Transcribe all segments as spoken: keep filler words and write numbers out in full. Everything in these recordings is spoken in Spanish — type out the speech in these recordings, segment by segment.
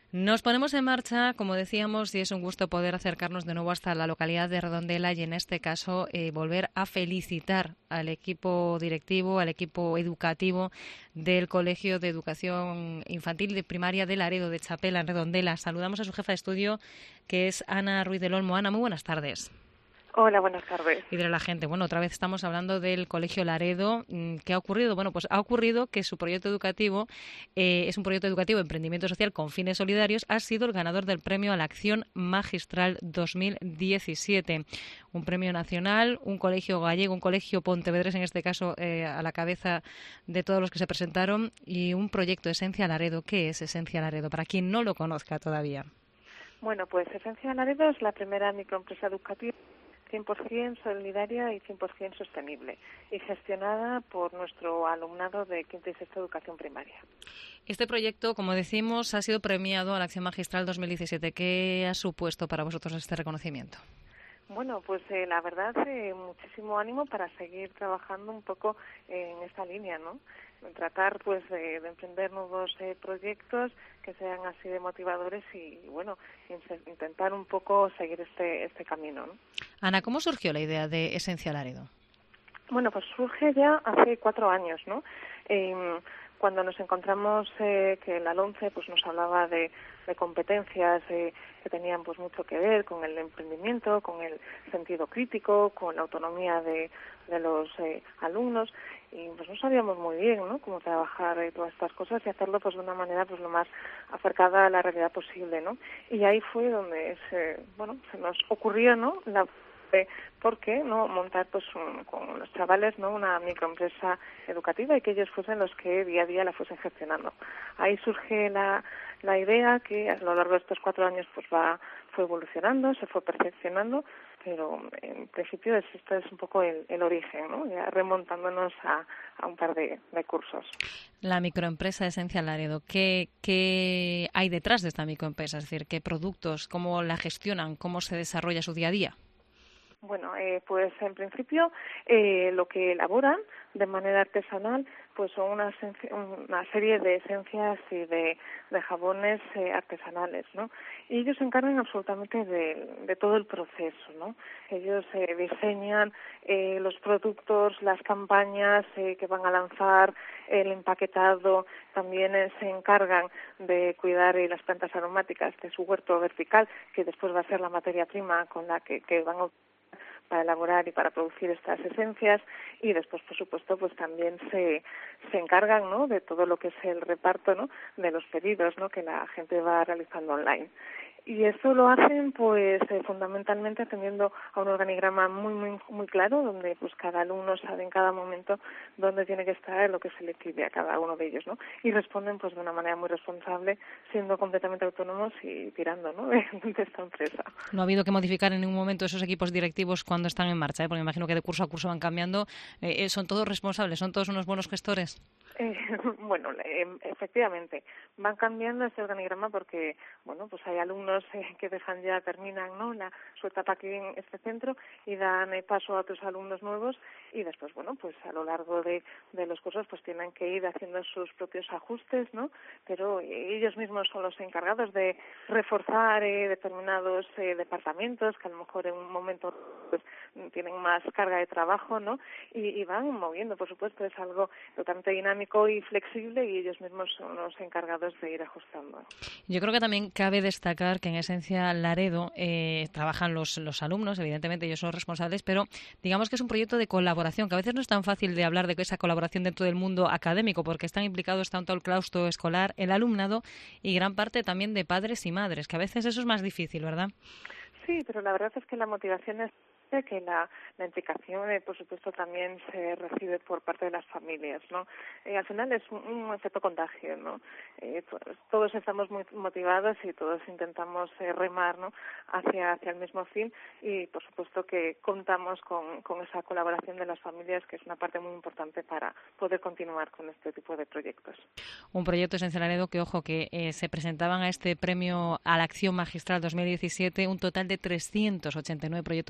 Nos ponemos en marcha, como decíamos, y es un gusto poder acercarnos de nuevo hasta la localidad de Redondela y en este caso eh, volver a felicitar al equipo directivo, al equipo educativo del Colegio de Educación Infantil de Primaria de Laredo de Chapela, en Redondela. Saludamos a su jefa de estudio, que es Ana Ruiz del Olmo. Ana, muy buenas tardes. Hola, buenas tardes. Y de la gente. Bueno, otra vez estamos hablando del Colegio Laredo. ¿Qué ha ocurrido? Bueno, pues ha ocurrido que su proyecto educativo eh, es un proyecto educativo de emprendimiento social con fines solidarios. Ha sido el ganador del premio a la Acción Magistral dos mil diecisiete. Un premio nacional, un colegio gallego, un colegio pontevedrés, en este caso, eh, a la cabeza de todos los que se presentaron, y un proyecto Esencia Laredo. ¿Qué es Esencia Laredo? Para quien no lo conozca todavía. Bueno, pues Esencia Laredo es la primera microempresa educativa cien por ciento solidaria y cien por ciento sostenible y gestionada por nuestro alumnado de quinta y sexta educación primaria. Este proyecto, como decimos, ha sido premiado a la Acción Magistral dos mil diecisiete. ¿Qué ha supuesto para vosotros este reconocimiento? Bueno, pues eh, la verdad, eh, muchísimo ánimo para seguir trabajando un poco eh, en esta línea, ¿no? Tratar pues de, de emprender nuevos eh, proyectos que sean así de motivadores y, bueno, intentar un poco seguir este este camino, ¿no? Ana, ¿cómo surgió la idea de Esencia Laredo? Bueno, pues surge ya hace cuatro años, ¿no? Eh, cuando nos encontramos eh, que la LOMCE pues nos hablaba de, de competencias eh, que tenían pues mucho que ver con el emprendimiento, con el sentido crítico, con la autonomía de, de los eh, alumnos, y pues no sabíamos muy bien, ¿no?, cómo trabajar eh, todas estas cosas y hacerlo pues de una manera pues lo más acercada a la realidad posible, ¿no? Y ahí fue donde se, bueno, se nos ocurrió, ¿no?, la ¿por qué no montar pues un, con los chavales, no, una microempresa educativa y que ellos fuesen los que día a día la fuesen gestionando? Ahí surge la, la idea que a lo largo de estos cuatro años pues va fue evolucionando, se fue perfeccionando, pero en principio es, esto es un poco el, el origen, ¿no?, ya remontándonos a, a un par de, de cursos. La microempresa Esencia Laredo, ¿qué, ¿qué hay detrás de esta microempresa? Es decir, ¿qué productos, cómo la gestionan, cómo se desarrolla su día a día? Bueno, eh, pues en principio eh, lo que elaboran de manera artesanal pues son una, una serie de esencias y de, de jabones eh, artesanales, ¿no? Y ellos se encargan absolutamente de, de todo el proceso, ¿no? Ellos eh, diseñan eh, los productos, las campañas eh, que van a lanzar, el empaquetado, también eh, se encargan de cuidar eh, las plantas aromáticas de su huerto vertical, que después va a ser la materia prima con la que, que van a para elaborar y para producir estas esencias, y después, por supuesto, pues también se se encargan, ¿no?, de todo lo que es el reparto, ¿no?, de los pedidos, ¿no?, que la gente va realizando online. Y esto lo hacen pues eh, fundamentalmente atendiendo a un organigrama muy muy muy claro, donde pues cada alumno sabe en cada momento dónde tiene que estar, lo que se le pide a cada uno de ellos, ¿no? Y responden pues de una manera muy responsable, siendo completamente autónomos y tirando, ¿no?, de, de esta empresa. No ha habido que modificar en ningún momento esos equipos directivos cuando están en marcha, ¿eh? Porque me imagino que de curso a curso van cambiando. Eh, ¿Son todos responsables? ¿Son todos unos buenos gestores? Eh, bueno, eh, efectivamente, van cambiando ese organigrama porque, bueno, pues hay alumnos eh, que dejan ya, terminan, ¿no?, la, su etapa aquí en este centro y dan eh, paso a otros alumnos nuevos, y después, bueno, pues a lo largo de, de los cursos pues tienen que ir haciendo sus propios ajustes, ¿no?, pero ellos mismos son los encargados de reforzar eh, determinados eh, departamentos que a lo mejor en un momento pues tienen más carga de trabajo, ¿no?, y, y van moviendo, por supuesto, es algo totalmente dinámico y flexible y ellos mismos son los encargados de ir ajustando. Yo creo que también cabe destacar que en Esencia Laredo eh, trabajan los, los alumnos, evidentemente ellos son los responsables, pero digamos que es un proyecto de colaboración, que a veces no es tan fácil de hablar de esa colaboración dentro del mundo académico, porque están implicados tanto el claustro escolar, el alumnado y gran parte también de padres y madres, que a veces eso es más difícil, ¿verdad? Sí, pero la verdad es que la motivación es que la, la implicación, eh, por supuesto, también se recibe por parte de las familias, ¿no? Eh, al final es un, un efecto contagio, ¿no? Eh, pues, todos estamos muy motivados y todos intentamos eh, remar, ¿no?, hacia hacia el mismo fin, y por supuesto que contamos con, con esa colaboración de las familias, que es una parte muy importante para poder continuar con este tipo de proyectos. Un proyecto Esencia Laredo que, ojo, que eh, se presentaban a este premio a la Acción Magistral dos mil diecisiete un total de trescientos ochenta y nueve proyectos educativos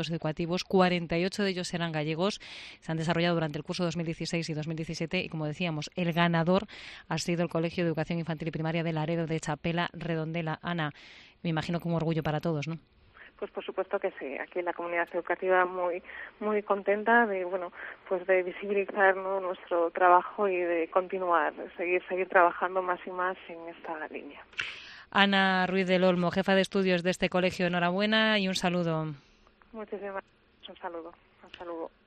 educativos, cuarenta y ocho de ellos eran gallegos, se han desarrollado durante el curso dos mil dieciséis y dos mil diecisiete y, como decíamos, el ganador ha sido el Colegio de Educación Infantil y Primaria de Laredo de Chapela Redondela. Ana, me imagino que un orgullo para todos, ¿no? Pues por supuesto que sí. Aquí la comunidad educativa muy muy contenta de bueno pues de visibilizar, ¿no?, nuestro trabajo y de continuar, seguir seguir trabajando más y más en esta línea. Ana Ruiz del Olmo, jefa de estudios de este colegio, enhorabuena y un saludo. Muchísimas gracias. Un saludo. Un saludo.